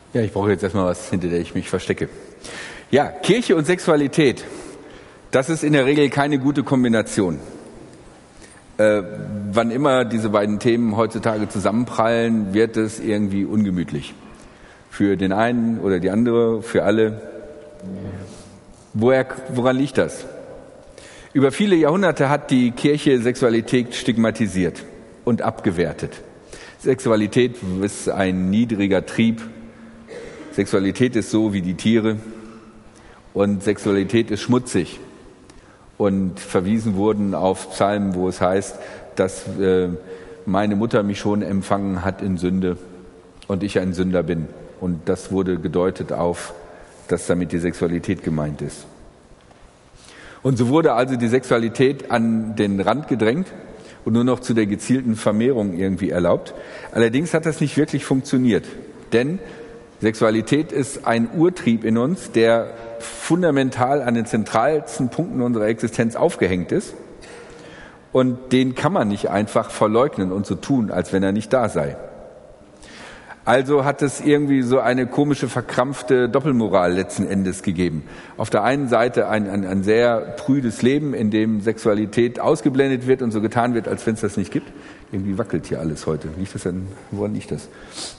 Ja, ich brauche jetzt erstmal was, hinter der ich mich verstecke. Ja, Kirche und Sexualität, das ist in der Regel keine gute Kombination. Wann immer diese beiden Themen heutzutage zusammenprallen, wird es irgendwie ungemütlich. Für den einen oder die andere, für alle. Woran liegt das? Über viele Jahrhunderte hat die Kirche Sexualität stigmatisiert und abgewertet. Sexualität ist ein niedriger Trieb. Sexualität ist so wie die Tiere. Und Sexualität ist schmutzig. Und verwiesen wurden auf Psalmen, wo es heißt, dass meine Mutter mich schon empfangen hat in Sünde und ich ein Sünder bin. Und das wurde gedeutet auf, dass damit die Sexualität gemeint ist. Und so wurde also die Sexualität an den Rand gedrängt und nur noch zu der gezielten Vermehrung irgendwie erlaubt. Allerdings hat das nicht wirklich funktioniert, denn Sexualität ist ein Urtrieb in uns, der fundamental an den zentralsten Punkten unserer Existenz aufgehängt ist. Und den kann man nicht einfach verleugnen und so tun, als wenn er nicht da sei. Also hat es irgendwie so eine komische, verkrampfte Doppelmoral letzten Endes gegeben. Auf der einen Seite ein sehr prüdes Leben, in dem Sexualität ausgeblendet wird und so getan wird, als wenn es das nicht gibt. Irgendwie wackelt hier alles heute. Woran liegt das?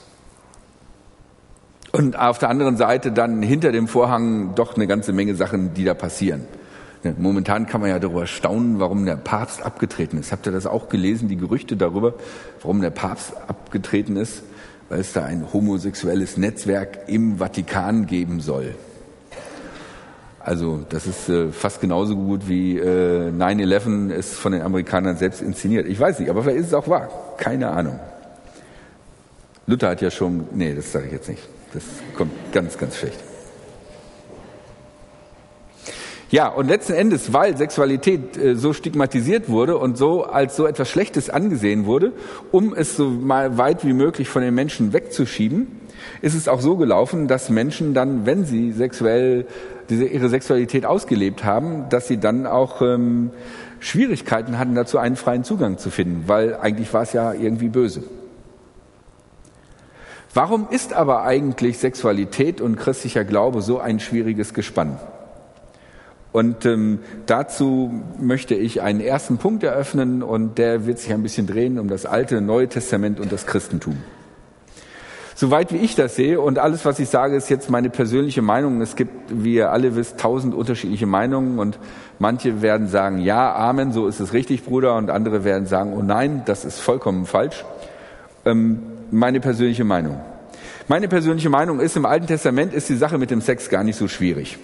Und auf der anderen Seite dann hinter dem Vorhang doch eine ganze Menge Sachen, die da passieren. Momentan kann man ja darüber staunen, warum der Papst abgetreten ist. Habt ihr das auch gelesen, die Gerüchte darüber, warum der Papst abgetreten ist? Weil es da ein homosexuelles Netzwerk im Vatikan geben soll. Also das ist fast genauso gut wie 9/11 ist von den Amerikanern selbst inszeniert. Ich weiß nicht, aber vielleicht ist es auch wahr. Keine Ahnung. Luther hat ja schon... Nee, das sage ich jetzt nicht. Das kommt ganz, ganz schlecht. Ja, und letzten Endes, weil Sexualität so stigmatisiert wurde und so als so etwas Schlechtes angesehen wurde, um es so mal weit wie möglich von den Menschen wegzuschieben, ist es auch so gelaufen, dass Menschen dann, wenn sie ihre Sexualität ausgelebt haben, dass sie dann auch Schwierigkeiten hatten, dazu einen freien Zugang zu finden, weil eigentlich war es ja irgendwie böse. Warum ist aber eigentlich Sexualität und christlicher Glaube so ein schwieriges Gespann? Und dazu möchte ich einen ersten Punkt eröffnen und der wird sich ein bisschen drehen um das Alte, Neue Testament und das Christentum. Soweit wie ich das sehe und alles, was ich sage, ist jetzt meine persönliche Meinung. Es gibt, wie ihr alle wisst, 1000 unterschiedliche Meinungen und manche werden sagen, ja, Amen, so ist es richtig, Bruder, und andere werden sagen, oh nein, das ist vollkommen falsch. Meine persönliche Meinung. Meine persönliche Meinung ist, im Alten Testament ist die Sache mit dem Sex gar nicht so schwierig.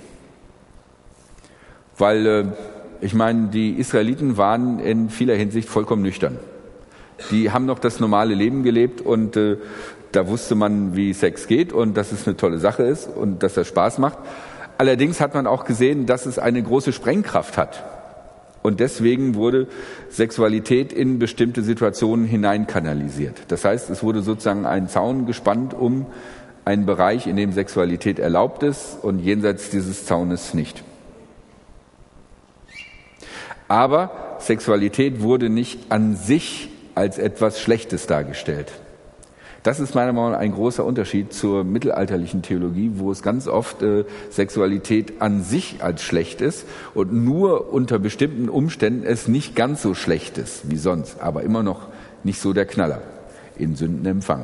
Weil, ich meine, die Israeliten waren in vieler Hinsicht vollkommen nüchtern. Die haben noch das normale Leben gelebt und da wusste man, wie Sex geht und dass es eine tolle Sache ist und dass das Spaß macht. Allerdings hat man auch gesehen, dass es eine große Sprengkraft hat. Und deswegen wurde Sexualität in bestimmte Situationen hineinkanalisiert. Das heißt, es wurde sozusagen ein Zaun gespannt um einen Bereich, in dem Sexualität erlaubt ist und jenseits dieses Zaunes nicht. Aber Sexualität wurde nicht an sich als etwas Schlechtes dargestellt. Das ist meiner Meinung nach ein großer Unterschied zur mittelalterlichen Theologie, wo es ganz oft Sexualität an sich als schlecht ist und nur unter bestimmten Umständen es nicht ganz so schlecht ist wie sonst, aber immer noch nicht so der Knaller, in Sündenempfang.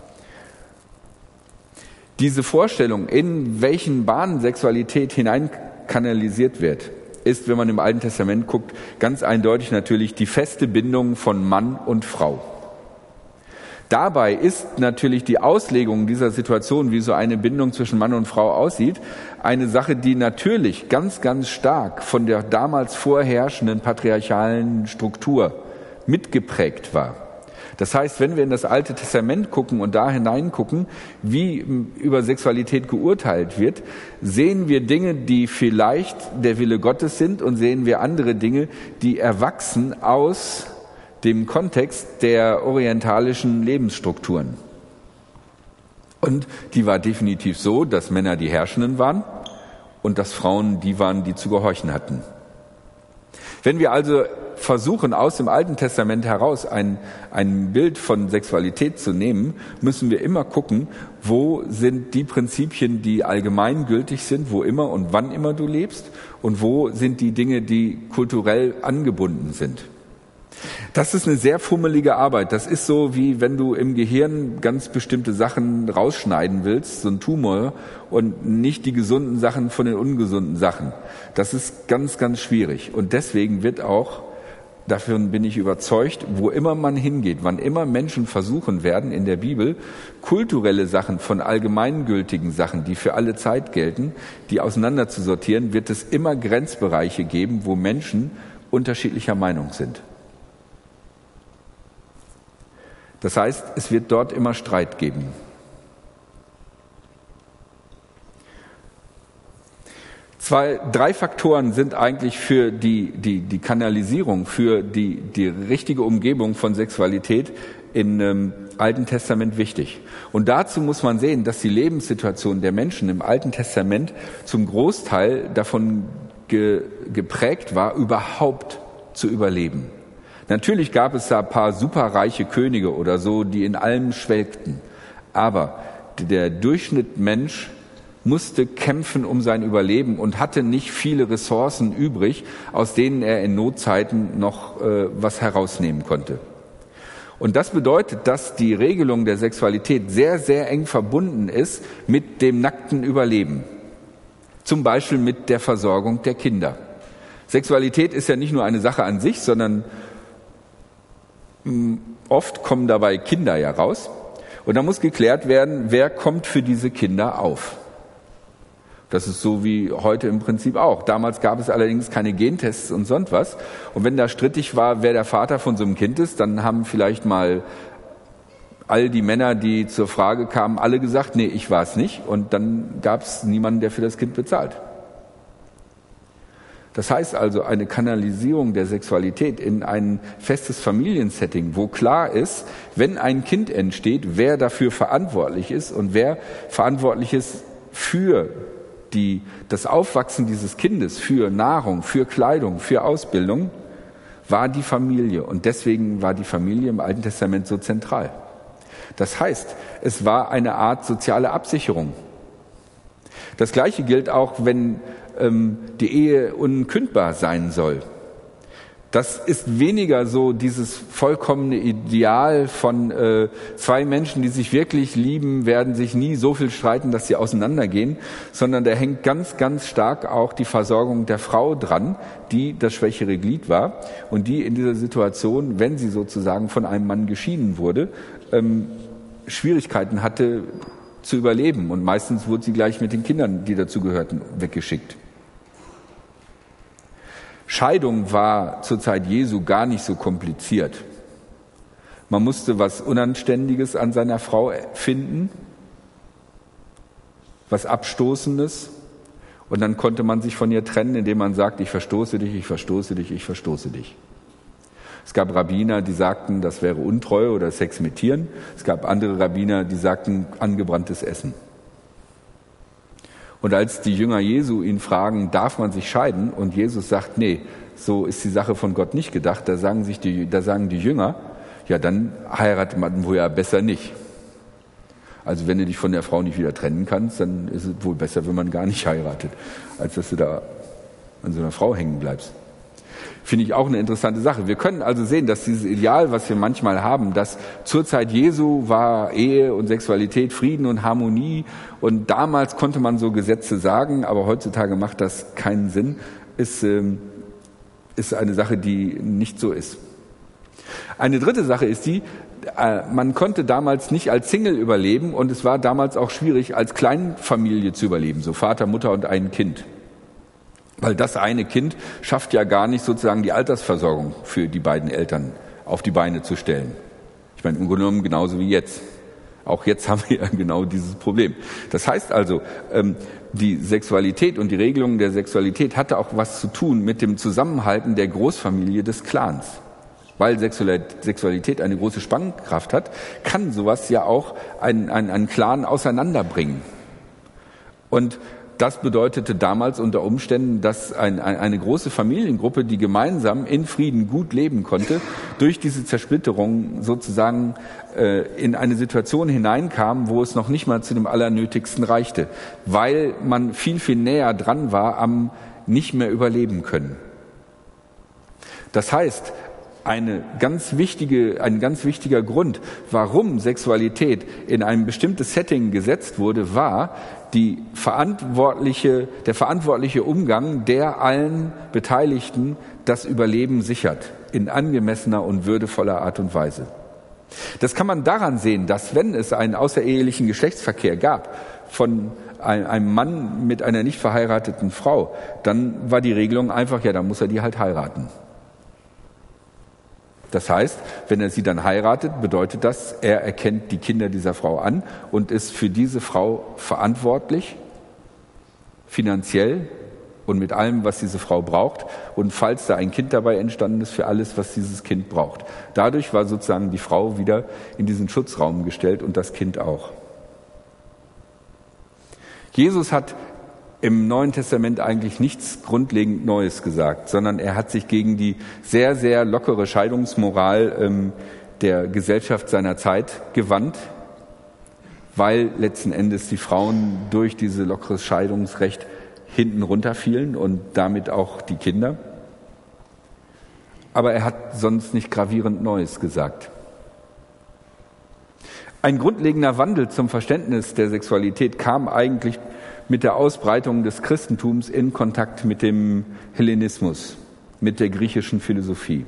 Diese Vorstellung, in welchen Bahnen Sexualität hineinkanalisiert wird, ist, wenn man im Alten Testament guckt, ganz eindeutig natürlich die feste Bindung von Mann und Frau. Dabei ist natürlich die Auslegung dieser Situation, wie so eine Bindung zwischen Mann und Frau aussieht, eine Sache, die natürlich ganz, ganz stark von der damals vorherrschenden patriarchalen Struktur mitgeprägt war. Das heißt, wenn wir in das Alte Testament gucken und da hineingucken, wie über Sexualität geurteilt wird, sehen wir Dinge, die vielleicht der Wille Gottes sind und sehen wir andere Dinge, die erwachsen aus dem Kontext der orientalischen Lebensstrukturen. Und die war definitiv so, dass Männer die Herrschenden waren und dass Frauen die waren, die zu gehorchen hatten. Wenn wir also versuchen, aus dem Alten Testament heraus ein Bild von Sexualität zu nehmen, müssen wir immer gucken, wo sind die Prinzipien, die allgemeingültig sind, wo immer und wann immer du lebst, und wo sind die Dinge, die kulturell angebunden sind. Das ist eine sehr fummelige Arbeit. Das ist so, wie wenn du im Gehirn ganz bestimmte Sachen rausschneiden willst, so ein Tumor, und nicht die gesunden Sachen von den ungesunden Sachen. Das ist ganz, ganz schwierig. Und deswegen wird auch, dafür bin ich überzeugt, wo immer man hingeht, wann immer Menschen versuchen werden, in der Bibel kulturelle Sachen von allgemeingültigen Sachen, die für alle Zeit gelten, die auseinander zu sortieren, wird es immer Grenzbereiche geben, wo Menschen unterschiedlicher Meinung sind. Das heißt, es wird dort immer Streit geben. Drei Faktoren sind eigentlich für die Kanalisierung, für die richtige Umgebung von Sexualität im Alten Testament wichtig. Und dazu muss man sehen, dass die Lebenssituation der Menschen im Alten Testament zum Großteil davon geprägt war, überhaupt zu überleben. Natürlich gab es da ein paar superreiche Könige oder so, die in allem schwelgten. Aber der Durchschnittmensch musste kämpfen um sein Überleben und hatte nicht viele Ressourcen übrig, aus denen er in Notzeiten noch was herausnehmen konnte. Und das bedeutet, dass die Regelung der Sexualität sehr, sehr eng verbunden ist mit dem nackten Überleben. Zum Beispiel mit der Versorgung der Kinder. Sexualität ist ja nicht nur eine Sache an sich, sondern oft kommen dabei Kinder ja raus. Und da muss geklärt werden, wer kommt für diese Kinder auf. Das ist so wie heute im Prinzip auch. Damals gab es allerdings keine Gentests und sonst was. Und wenn da strittig war, wer der Vater von so einem Kind ist, dann haben vielleicht mal all die Männer, die zur Frage kamen, alle gesagt, nee, ich war es nicht. Und dann gab es niemanden, der für das Kind bezahlt. Das heißt also, eine Kanalisierung der Sexualität in ein festes Familiensetting, wo klar ist, wenn ein Kind entsteht, wer dafür verantwortlich ist und wer verantwortlich ist für das Aufwachsen dieses Kindes, für Nahrung, für Kleidung, für Ausbildung, war die Familie. Und deswegen war die Familie im Alten Testament so zentral. Das heißt, es war eine Art soziale Absicherung. Das Gleiche gilt auch, wenn die Ehe unkündbar sein soll. Das ist weniger so dieses vollkommene Ideal von zwei Menschen, die sich wirklich lieben, werden sich nie so viel streiten, dass sie auseinandergehen, sondern da hängt ganz, ganz stark auch die Versorgung der Frau dran, die das schwächere Glied war und die in dieser Situation, wenn sie sozusagen von einem Mann geschieden wurde, Schwierigkeiten hatte zu überleben. Und meistens wurde sie gleich mit den Kindern, die dazu gehörten, weggeschickt. Scheidung war zur Zeit Jesu gar nicht so kompliziert. Man musste was Unanständiges an seiner Frau finden, was Abstoßendes, und dann konnte man sich von ihr trennen, indem man sagt, ich verstoße dich, ich verstoße dich, ich verstoße dich. Es gab Rabbiner, die sagten, das wäre Untreue oder Sex mit Tieren. Es gab andere Rabbiner, die sagten, angebranntes Essen. Und als die Jünger Jesu ihn fragen, darf man sich scheiden? Und Jesus sagt, nee, so ist die Sache von Gott nicht gedacht. Da sagen die Jünger, ja, dann heiratet man wohl ja besser nicht. Also wenn du dich von der Frau nicht wieder trennen kannst, dann ist es wohl besser, wenn man gar nicht heiratet, als dass du da an so einer Frau hängen bleibst. Finde ich auch eine interessante Sache. Wir können also sehen, dass dieses Ideal, was wir manchmal haben, dass zur Zeit Jesu war Ehe und Sexualität Frieden und Harmonie, und damals konnte man so Gesetze sagen, aber heutzutage macht das keinen Sinn, ist eine Sache, die nicht so ist. Eine dritte Sache ist die, man konnte damals nicht als Single überleben, und es war damals auch schwierig, als Kleinfamilie zu überleben, so Vater, Mutter und ein Kind. Weil das eine Kind schafft ja gar nicht sozusagen die Altersversorgung für die beiden Eltern auf die Beine zu stellen. Ich meine, im Grunde genommen genauso wie jetzt. Auch jetzt haben wir ja genau dieses Problem. Das heißt also, die Sexualität und die Regelung der Sexualität hatte auch was zu tun mit dem Zusammenhalten der Großfamilie des Clans. Weil Sexualität eine große Spannkraft hat, kann sowas ja auch einen Clan auseinanderbringen. Und das bedeutete damals unter Umständen, dass eine große Familiengruppe, die gemeinsam in Frieden gut leben konnte, durch diese Zersplitterung sozusagen in eine Situation hineinkam, wo es noch nicht mal zu dem Allernötigsten reichte, weil man viel, viel näher dran war am nicht mehr überleben können. Das heißt, ein ganz wichtiger Grund, warum Sexualität in ein bestimmtes Setting gesetzt wurde, war der verantwortliche Umgang, der allen Beteiligten das Überleben sichert, in angemessener und würdevoller Art und Weise. Das kann man daran sehen, dass wenn es einen außerehelichen Geschlechtsverkehr gab von einem Mann mit einer nicht verheirateten Frau, dann war die Regelung einfach, ja, dann muss er die halt heiraten. Das heißt, wenn er sie dann heiratet, bedeutet das, er erkennt die Kinder dieser Frau an und ist für diese Frau verantwortlich, finanziell und mit allem, was diese Frau braucht. Und falls da ein Kind dabei entstanden ist, für alles, was dieses Kind braucht. Dadurch war sozusagen die Frau wieder in diesen Schutzraum gestellt und das Kind auch. Jesus hat im Neuen Testament eigentlich nichts grundlegend Neues gesagt, sondern er hat sich gegen die sehr, sehr lockere Scheidungsmoral der Gesellschaft seiner Zeit gewandt, weil letzten Endes die Frauen durch dieses lockeres Scheidungsrecht hinten runterfielen und damit auch die Kinder. Aber er hat sonst nicht gravierend Neues gesagt. Ein grundlegender Wandel zum Verständnis der Sexualität kam eigentlich mit der Ausbreitung des Christentums in Kontakt mit dem Hellenismus, mit der griechischen Philosophie.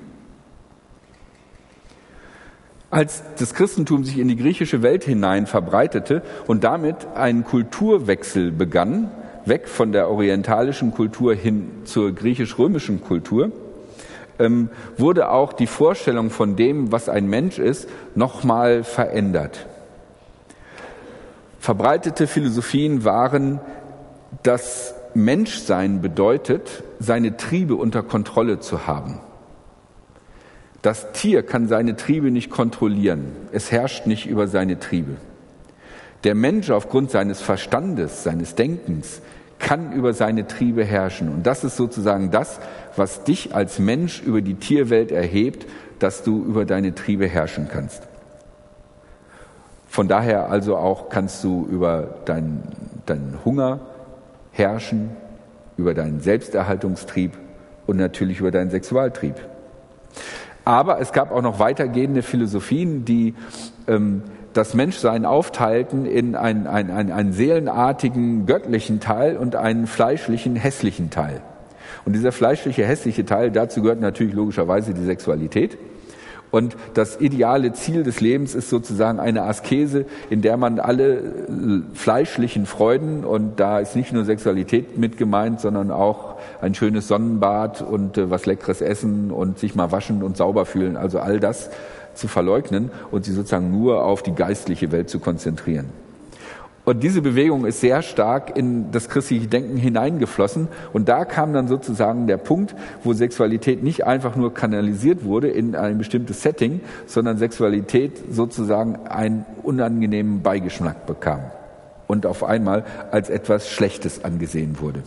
Als das Christentum sich in die griechische Welt hinein verbreitete und damit ein Kulturwechsel begann, weg von der orientalischen Kultur hin zur griechisch-römischen Kultur, wurde auch die Vorstellung von dem, was ein Mensch ist, nochmal verändert. Verbreitete Philosophien waren, dass Menschsein bedeutet, seine Triebe unter Kontrolle zu haben. Das Tier kann seine Triebe nicht kontrollieren. Es herrscht nicht über seine Triebe. Der Mensch aufgrund seines Verstandes, seines Denkens, kann über seine Triebe herrschen. Und das ist sozusagen das, was dich als Mensch über die Tierwelt erhebt, dass du über deine Triebe herrschen kannst. Von daher also auch kannst du über deinen Hunger herrschen, über deinen Selbsterhaltungstrieb und natürlich über deinen Sexualtrieb. Aber es gab auch noch weitergehende Philosophien, die das Menschsein aufteilten in einen seelenartigen, göttlichen Teil und einen fleischlichen, hässlichen Teil. Und dieser fleischliche, hässliche Teil, dazu gehört natürlich logischerweise die Sexualität. Und das ideale Ziel des Lebens ist sozusagen eine Askese, in der man alle fleischlichen Freuden, und da ist nicht nur Sexualität mit gemeint, sondern auch ein schönes Sonnenbad und was Leckeres essen und sich mal waschen und sauber fühlen, also all das zu verleugnen und sich sozusagen nur auf die geistliche Welt zu konzentrieren. Und diese Bewegung ist sehr stark in das christliche Denken hineingeflossen. Und da kam dann sozusagen der Punkt, wo Sexualität nicht einfach nur kanalisiert wurde in ein bestimmtes Setting, sondern Sexualität sozusagen einen unangenehmen Beigeschmack bekam und auf einmal als etwas Schlechtes angesehen wurde.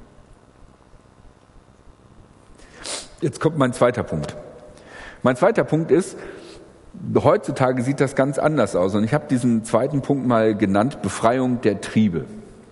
Jetzt kommt mein zweiter Punkt. Mein zweiter Punkt ist, heutzutage sieht das ganz anders aus und ich habe diesen zweiten Punkt mal genannt, Befreiung der Triebe.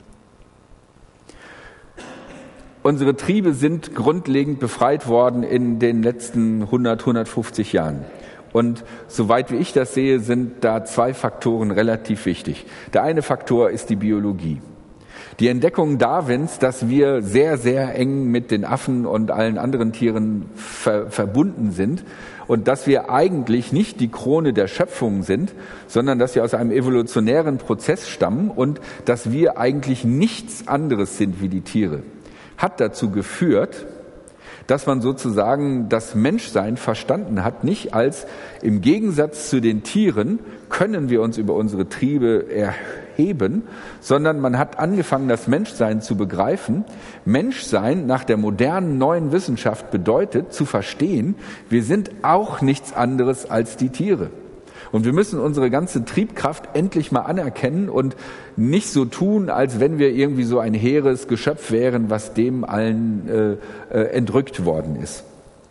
Unsere Triebe sind grundlegend befreit worden in den letzten 150 Jahren. Und soweit wie ich das sehe, sind da zwei Faktoren relativ wichtig. Der eine Faktor ist die Biologie. Die Entdeckung Darwins, dass wir sehr, sehr eng mit den Affen und allen anderen Tieren verbunden sind und dass wir eigentlich nicht die Krone der Schöpfung sind, sondern dass wir aus einem evolutionären Prozess stammen und dass wir eigentlich nichts anderes sind wie die Tiere, hat dazu geführt, dass man sozusagen das Menschsein verstanden hat, nicht als im Gegensatz zu den Tieren können wir uns über unsere Triebe erheben, sondern man hat angefangen, das Menschsein zu begreifen. Menschsein nach der modernen neuen Wissenschaft bedeutet, zu verstehen, wir sind auch nichts anderes als die Tiere. Und wir müssen unsere ganze Triebkraft endlich mal anerkennen und nicht so tun, als wenn wir irgendwie so ein hehres Geschöpf wären, was dem allen entrückt worden ist.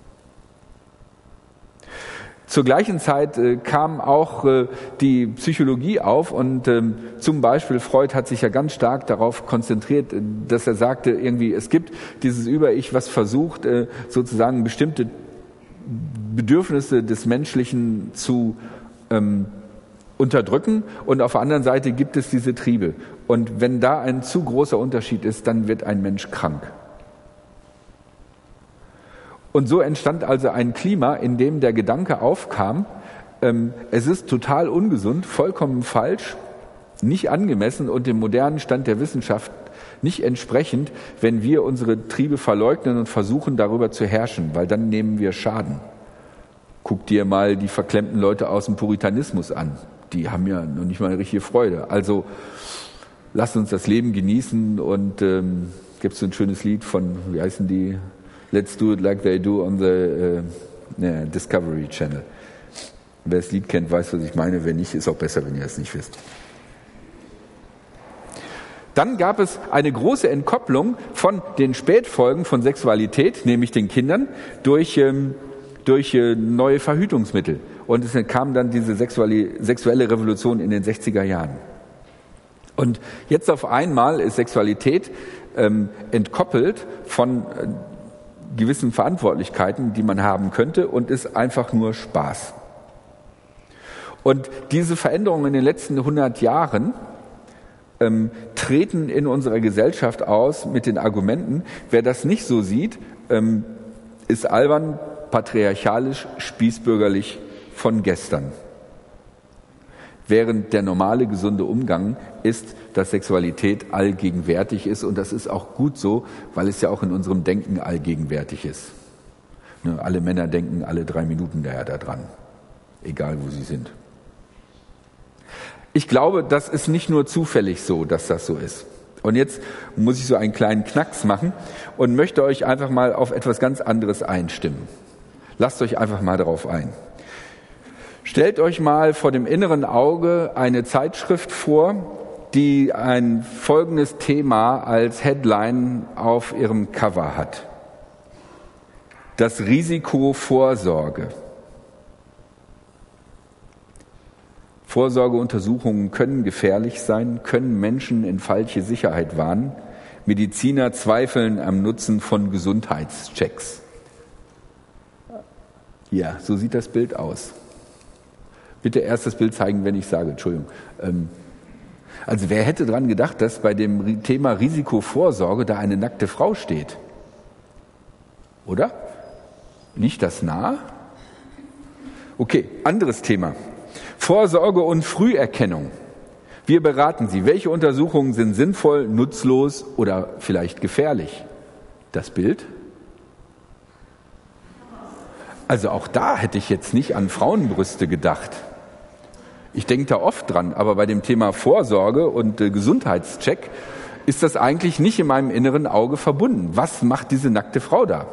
Zur gleichen Zeit kam auch die Psychologie auf und zum Beispiel Freud hat sich ja ganz stark darauf konzentriert, dass er sagte, irgendwie es gibt dieses Über-Ich, was versucht sozusagen bestimmte Bedürfnisse des Menschlichen zu unterdrücken und auf der anderen Seite gibt es diese Triebe. Und wenn da ein zu großer Unterschied ist, dann wird ein Mensch krank. Und so entstand also ein Klima, in dem der Gedanke aufkam, es ist total ungesund, vollkommen falsch, nicht angemessen und dem modernen Stand der Wissenschaft nicht entsprechend, wenn wir unsere Triebe verleugnen und versuchen, darüber zu herrschen, weil dann nehmen wir Schaden. Guck dir mal die verklemmten Leute aus dem Puritanismus an. Die haben ja noch nicht mal eine richtige Freude. Also lasst uns das Leben genießen und gibt es so ein schönes Lied von, wie heißen die? Let's do it like they do on the Discovery Channel. Wer das Lied kennt, weiß, was ich meine. Wer nicht, ist auch besser, wenn ihr es nicht wisst. Dann gab es eine große Entkopplung von den Spätfolgen von Sexualität, nämlich den Kindern, durch neue Verhütungsmittel. Und es kam dann diese sexuelle Revolution in den 60er Jahren. Und jetzt auf einmal ist Sexualität entkoppelt von gewissen Verantwortlichkeiten, die man haben könnte und ist einfach nur Spaß. Und diese Veränderungen in den letzten 100 Jahren treten in unserer Gesellschaft aus mit den Argumenten, wer das nicht so sieht, ist albern, patriarchalisch, spießbürgerlich von gestern. Während der normale, gesunde Umgang ist, dass Sexualität allgegenwärtig ist und das ist auch gut so, weil es ja auch in unserem Denken allgegenwärtig ist. Ne, alle Männer denken alle 3 Minuten daran, egal wo sie sind. Ich glaube, das ist nicht nur zufällig so, dass das so ist. Und jetzt muss ich so einen kleinen Knacks machen und möchte euch einfach mal auf etwas ganz anderes einstimmen. Lasst euch einfach mal darauf ein. Stellt euch mal vor dem inneren Auge eine Zeitschrift vor, die ein folgendes Thema als Headline auf ihrem Cover hat. Das Risiko Vorsorge. Vorsorgeuntersuchungen können gefährlich sein, können Menschen in falsche Sicherheit warnen. Mediziner zweifeln am Nutzen von Gesundheitschecks. Ja, so sieht das Bild aus. Bitte erst das Bild zeigen, wenn ich sage, Entschuldigung. Also wer hätte dran gedacht, dass bei dem Thema Risikovorsorge da eine nackte Frau steht? Oder? Liegt das nah? Okay, anderes Thema. Vorsorge und Früherkennung. Wir beraten Sie. Welche Untersuchungen sind sinnvoll, nutzlos oder vielleicht gefährlich? Das Bild? Also auch da hätte ich jetzt nicht an Frauenbrüste gedacht. Ich denke da oft dran, aber bei dem Thema Vorsorge und Gesundheitscheck ist das eigentlich nicht in meinem inneren Auge verbunden. Was macht diese nackte Frau da?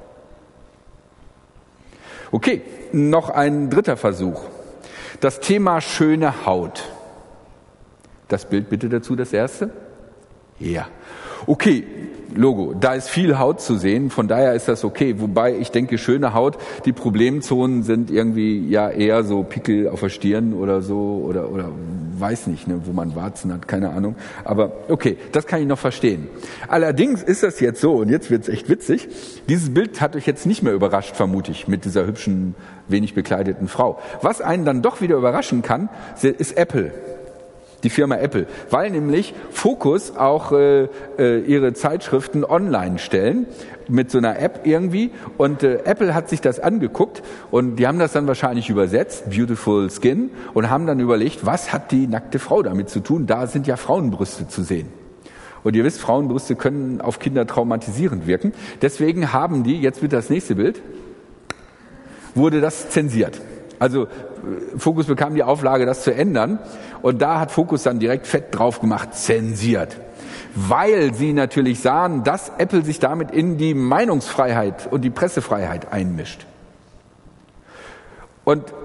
Okay, noch ein dritter Versuch. Das Thema schöne Haut. Das Bild bitte dazu, das erste. Ja. Okay, Logo, da ist viel Haut zu sehen, von daher ist das okay. Wobei ich denke, schöne Haut, die Problemzonen sind irgendwie ja eher so Pickel auf der Stirn oder so oder weiß nicht, ne, wo man Warzen hat, keine Ahnung. Aber okay, das kann ich noch verstehen. Allerdings ist das jetzt so, und jetzt wird's echt witzig, dieses Bild hat euch jetzt nicht mehr überrascht, vermute ich, mit dieser hübschen, wenig bekleideten Frau. Was einen dann doch wieder überraschen kann, ist Apple. Die Firma Apple, weil nämlich Focus auch ihre Zeitschriften online stellen mit so einer App irgendwie und Apple hat sich das angeguckt und die haben das dann wahrscheinlich übersetzt, Beautiful Skin, und haben dann überlegt, was hat die nackte Frau damit zu tun? Da sind ja Frauenbrüste zu sehen. Und ihr wisst, Frauenbrüste können auf Kinder traumatisierend wirken. Deswegen haben die, jetzt wird das nächste Bild, wurde das zensiert. Also Focus bekam die Auflage, das zu ändern. Und da hat Focus dann direkt fett drauf gemacht, zensiert. Weil sie natürlich sahen, dass Apple sich damit in die Meinungsfreiheit und die Pressefreiheit einmischt. Und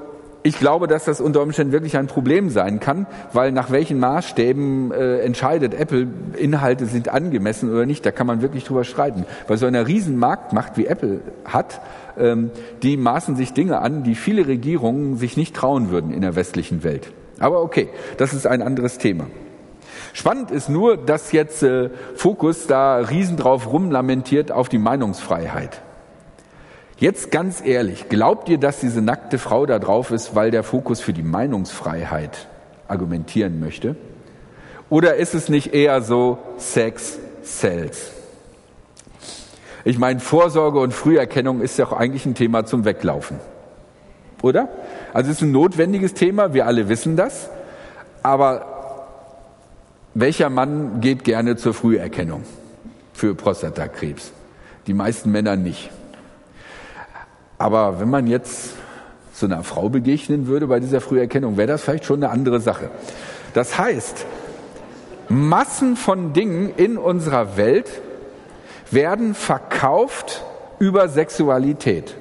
ich glaube, dass das unter Umständen wirklich ein Problem sein kann, weil nach welchen Maßstäben entscheidet Apple, Inhalte sind angemessen oder nicht, da kann man wirklich drüber streiten. Bei so einer riesen Marktmacht wie Apple hat, die maßen sich Dinge an, die viele Regierungen sich nicht trauen würden in der westlichen Welt. Aber okay, das ist ein anderes Thema. Spannend ist nur, dass jetzt Focus da riesen drauf rumlamentiert auf die Meinungsfreiheit. Jetzt ganz ehrlich, glaubt ihr, dass diese nackte Frau da drauf ist, weil der Fokus für die Meinungsfreiheit argumentieren möchte? Oder ist es nicht eher so Sex sells? Ich meine, Vorsorge und Früherkennung ist ja auch eigentlich ein Thema zum Weglaufen. Oder? Also es ist ein notwendiges Thema, wir alle wissen das. Aber welcher Mann geht gerne zur Früherkennung für Prostatakrebs? Die meisten Männer nicht. Aber wenn man jetzt so einer Frau begegnen würde bei dieser Früherkennung, wäre das vielleicht schon eine andere Sache. Das heißt, Massen von Dingen in unserer Welt werden verkauft über Sexualität.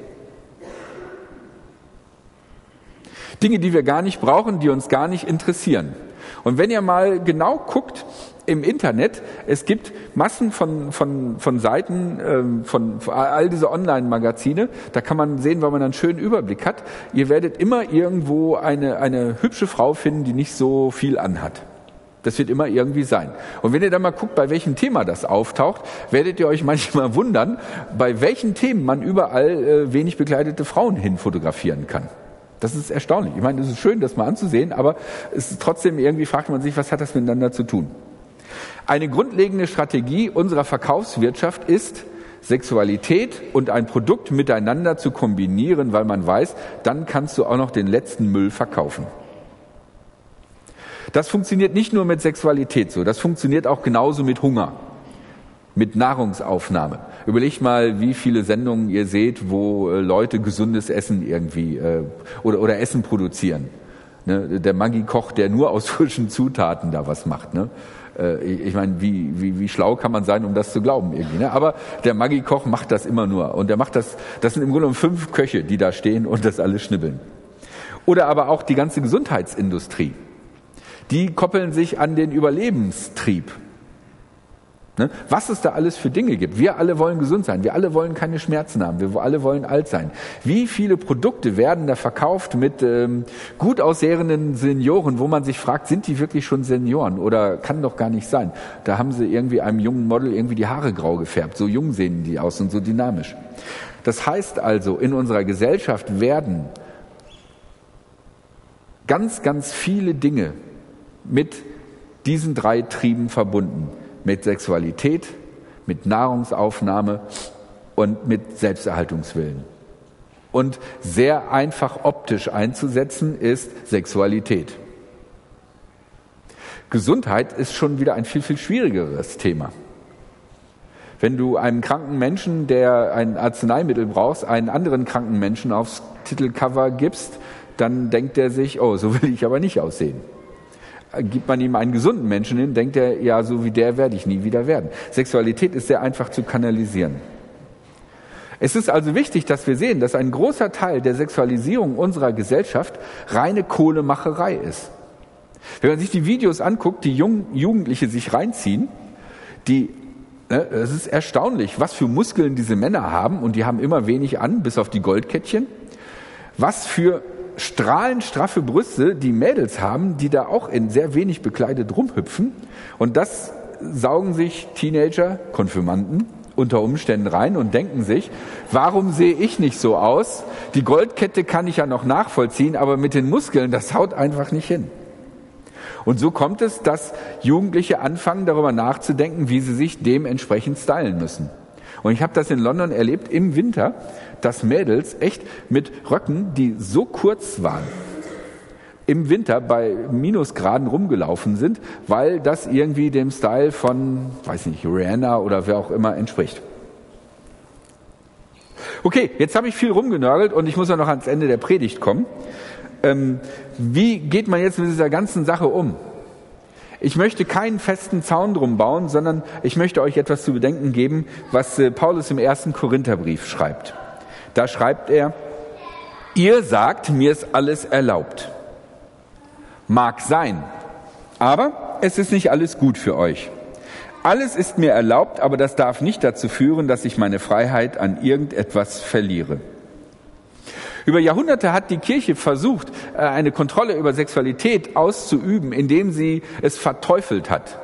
Dinge, die wir gar nicht brauchen, die uns gar nicht interessieren. Und wenn ihr mal genau guckt im Internet, es gibt Massen von Seiten, von all diese Online-Magazine, da kann man sehen, weil man einen schönen Überblick hat. Ihr werdet immer irgendwo eine hübsche Frau finden, die nicht so viel anhat. Das wird immer irgendwie sein. Und wenn ihr dann mal guckt, bei welchem Thema das auftaucht, werdet ihr euch manchmal wundern, bei welchen Themen man überall wenig bekleidete Frauen hinfotografieren kann. Das ist erstaunlich. Ich meine, es ist schön, das mal anzusehen, aber es ist trotzdem irgendwie, fragt man sich, was hat das miteinander zu tun? Eine grundlegende Strategie unserer Verkaufswirtschaft ist, Sexualität und ein Produkt miteinander zu kombinieren, weil man weiß, dann kannst du auch noch den letzten Müll verkaufen. Das funktioniert nicht nur mit Sexualität so, das funktioniert auch genauso mit Hunger, mit Nahrungsaufnahme. Überlegt mal, wie viele Sendungen ihr seht, wo Leute gesundes Essen irgendwie oder Essen produzieren. Ne? Der Maggi-Koch, der nur aus frischen Zutaten da was macht. Ne? Ich meine, wie schlau kann man sein, um das zu glauben irgendwie. Ne? Aber der Maggi-Koch macht das immer nur. Und der macht das sind im Grunde genommen 5 Köche, die da stehen und das alles schnibbeln. Oder aber auch die ganze Gesundheitsindustrie. Die koppeln sich an den Überlebenstrieb. Ne? Was es da alles für Dinge gibt. Wir alle wollen gesund sein. Wir alle wollen keine Schmerzen haben. Wir alle wollen alt sein. Wie viele Produkte werden da verkauft mit gut aussehenden Senioren, wo man sich fragt, sind die wirklich schon Senioren? Oder kann doch gar nicht sein. Da haben sie irgendwie einem jungen Model irgendwie die Haare grau gefärbt. So jung sehen die aus und so dynamisch. Das heißt also, in unserer Gesellschaft werden ganz, ganz viele Dinge mit diesen 3 Trieben verbunden. Mit Sexualität, mit Nahrungsaufnahme und mit Selbsterhaltungswillen. Und sehr einfach optisch einzusetzen ist Sexualität. Gesundheit ist schon wieder ein viel, viel schwierigeres Thema. Wenn du einem kranken Menschen, der ein Arzneimittel braucht, einen anderen kranken Menschen aufs Titelcover gibst, dann denkt er sich, oh, so will ich aber nicht aussehen. Gibt man ihm einen gesunden Menschen hin, denkt er, ja, so wie der werde ich nie wieder werden. Sexualität ist sehr einfach zu kanalisieren. Es ist also wichtig, dass wir sehen, dass ein großer Teil der Sexualisierung unserer Gesellschaft reine Kohlemacherei ist. Wenn man sich die Videos anguckt, die Jugendliche sich reinziehen, es ist erstaunlich, was für Muskeln diese Männer haben, und die haben immer wenig an, bis auf die Goldkettchen. Was für strahlend straffe Brüste die Mädels haben, die da auch in sehr wenig bekleidet rumhüpfen. Und das saugen sich Teenager, Konfirmanden unter Umständen rein und denken sich, warum sehe ich nicht so aus? Die Goldkette kann ich ja noch nachvollziehen, aber mit den Muskeln, das haut einfach nicht hin. Und so kommt es, dass Jugendliche anfangen, darüber nachzudenken, wie sie sich dementsprechend stylen müssen. Und ich habe das in London erlebt im Winter, dass Mädels echt mit Röcken, die so kurz waren, im Winter bei Minusgraden rumgelaufen sind, weil das irgendwie dem Style von, weiß nicht, Rihanna oder wer auch immer entspricht. Okay, jetzt habe ich viel rumgenörgelt und ich muss ja noch ans Ende der Predigt kommen. Wie geht man jetzt mit dieser ganzen Sache um? Ich möchte keinen festen Zaun drum bauen, sondern ich möchte euch etwas zu bedenken geben, was Paulus im 1. Korintherbrief schreibt. Da schreibt er, Ihr sagt, mir ist alles erlaubt. Mag sein, aber es ist nicht alles gut für euch. Alles ist mir erlaubt, aber das darf nicht dazu führen, dass ich meine Freiheit an irgendetwas verliere. Über Jahrhunderte hat die Kirche versucht, eine Kontrolle über Sexualität auszuüben, indem sie es verteufelt hat,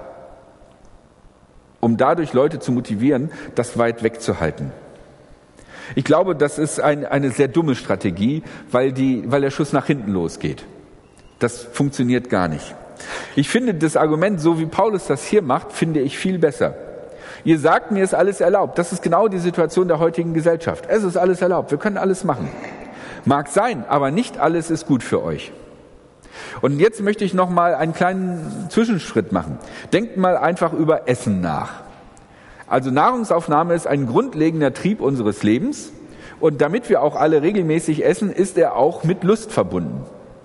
um dadurch Leute zu motivieren, das weit wegzuhalten. Ich glaube, das ist eine sehr dumme Strategie, weil der Schuss nach hinten losgeht. Das funktioniert gar nicht. Ich finde das Argument, so wie Paulus das hier macht, finde ich viel besser. Ihr sagt, mir ist alles erlaubt. Das ist genau die Situation der heutigen Gesellschaft. Es ist alles erlaubt. Wir können alles machen. Mag sein, aber nicht alles ist gut für euch. Und jetzt möchte ich noch mal einen kleinen Zwischenschritt machen. Denkt mal einfach über Essen nach. Also Nahrungsaufnahme ist ein grundlegender Trieb unseres Lebens. Und damit wir auch alle regelmäßig essen, ist er auch mit Lust verbunden.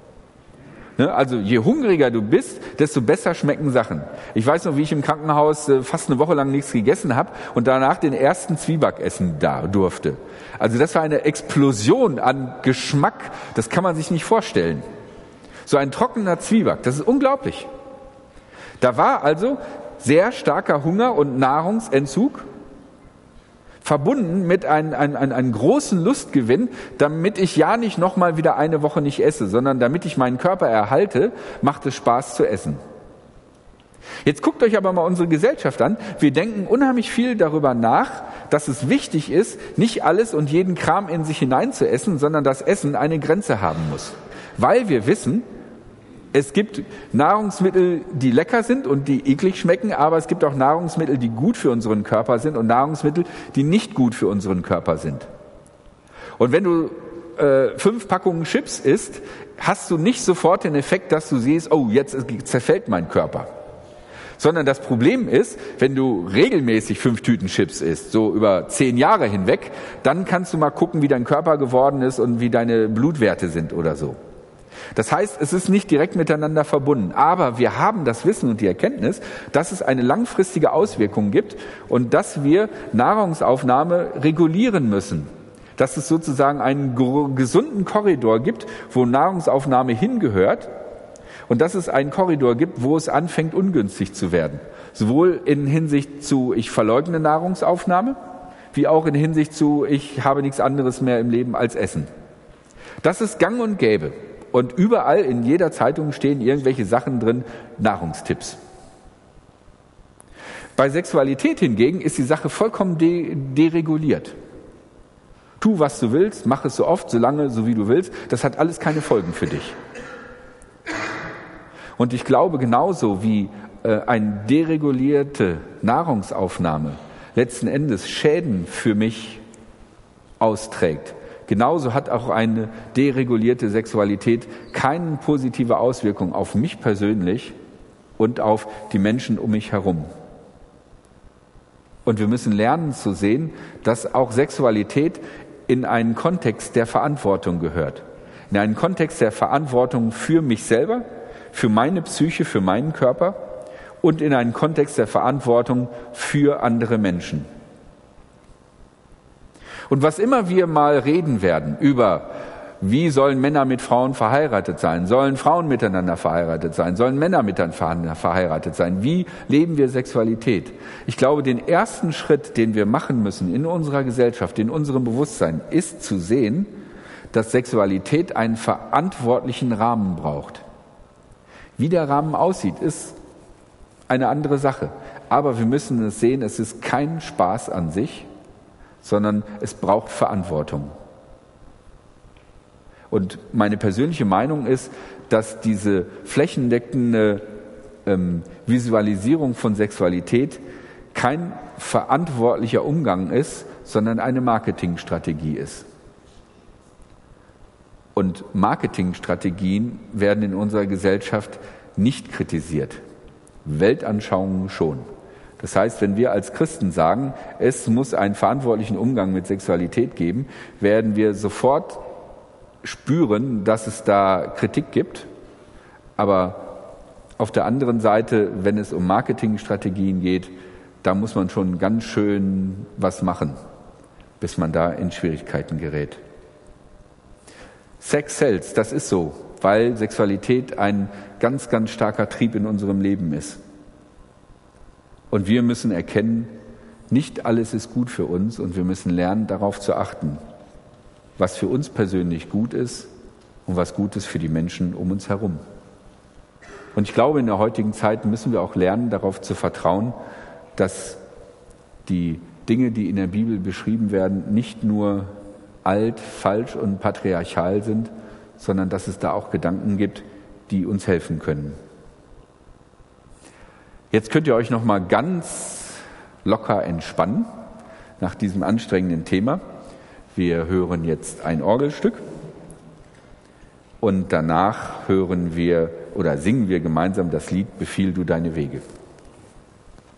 Also je hungriger du bist, desto besser schmecken Sachen. Ich weiß noch, wie ich im Krankenhaus fast eine Woche lang nichts gegessen habe und danach den ersten Zwieback essen durfte. Also das war eine Explosion an Geschmack, das kann man sich nicht vorstellen. So ein trockener Zwieback, das ist unglaublich. Da war also sehr starker Hunger und Nahrungsentzug, verbunden mit einem großen Lustgewinn, damit ich ja nicht nochmal wieder eine Woche nicht esse, sondern damit ich meinen Körper erhalte, macht es Spaß zu essen. Jetzt guckt euch aber mal unsere Gesellschaft an. Wir denken unheimlich viel darüber nach, dass es wichtig ist, nicht alles und jeden Kram in sich hinein zu essen, sondern das Essen eine Grenze haben muss. Weil wir wissen, es gibt Nahrungsmittel, die lecker sind und die eklig schmecken, aber es gibt auch Nahrungsmittel, die gut für unseren Körper sind und Nahrungsmittel, die nicht gut für unseren Körper sind. Und wenn du 5 Packungen Chips isst, hast du nicht sofort den Effekt, dass du siehst, oh, jetzt zerfällt mein Körper. Sondern das Problem ist, wenn du regelmäßig 5 Tüten Chips isst, so über 10 Jahre hinweg, dann kannst du mal gucken, wie dein Körper geworden ist und wie deine Blutwerte sind oder so. Das heißt, es ist nicht direkt miteinander verbunden, aber wir haben das Wissen und die Erkenntnis, dass es eine langfristige Auswirkung gibt und dass wir Nahrungsaufnahme regulieren müssen. Dass es sozusagen einen gesunden Korridor gibt, wo Nahrungsaufnahme hingehört und dass es einen Korridor gibt, wo es anfängt, ungünstig zu werden. Sowohl in Hinsicht zu, ich verleugne Nahrungsaufnahme, wie auch in Hinsicht zu, ich habe nichts anderes mehr im Leben als Essen. Das ist gang und gäbe. Und überall in jeder Zeitung stehen irgendwelche Sachen drin, Nahrungstipps. Bei Sexualität hingegen ist die Sache vollkommen dereguliert. Tu, was du willst, mach es so oft, so lange, so wie du willst. Das hat alles keine Folgen für dich. Und ich glaube, genauso wie eine deregulierte Nahrungsaufnahme letzten Endes Schäden für mich austrägt, genauso hat auch eine deregulierte Sexualität keine positive Auswirkung auf mich persönlich und auf die Menschen um mich herum. Und wir müssen lernen zu sehen, dass auch Sexualität in einen Kontext der Verantwortung gehört. In einen Kontext der Verantwortung für mich selber, für meine Psyche, für meinen Körper und in einen Kontext der Verantwortung für andere Menschen. Und was immer wir mal reden werden über, wie sollen Männer mit Frauen verheiratet sein, sollen Frauen miteinander verheiratet sein, sollen Männer miteinander verheiratet sein, wie leben wir Sexualität? Ich glaube, den ersten Schritt, den wir machen müssen in unserer Gesellschaft, in unserem Bewusstsein, ist zu sehen, dass Sexualität einen verantwortlichen Rahmen braucht. Wie der Rahmen aussieht, ist eine andere Sache. Aber wir müssen es sehen, es ist kein Spaß an sich, sondern es braucht Verantwortung. Und meine persönliche Meinung ist, dass diese flächendeckende Visualisierung von Sexualität kein verantwortlicher Umgang ist, sondern eine Marketingstrategie ist. Und Marketingstrategien werden in unserer Gesellschaft nicht kritisiert. Weltanschauungen schon. Das heißt, wenn wir als Christen sagen, es muss einen verantwortlichen Umgang mit Sexualität geben, werden wir sofort spüren, dass es da Kritik gibt. Aber auf der anderen Seite, wenn es um Marketingstrategien geht, da muss man schon ganz schön was machen, bis man da in Schwierigkeiten gerät. Sex sells, das ist so, weil Sexualität ein ganz, ganz starker Trieb in unserem Leben ist. Und wir müssen erkennen, nicht alles ist gut für uns und wir müssen lernen, darauf zu achten, was für uns persönlich gut ist und was gut ist für die Menschen um uns herum. Und ich glaube, in der heutigen Zeit müssen wir auch lernen, darauf zu vertrauen, dass die Dinge, die in der Bibel beschrieben werden, nicht nur alt, falsch und patriarchal sind, sondern dass es da auch Gedanken gibt, die uns helfen können. Jetzt könnt ihr euch noch mal ganz locker entspannen nach diesem anstrengenden Thema. Wir hören jetzt ein Orgelstück und danach hören wir oder singen wir gemeinsam das Lied Befiehl du deine Wege.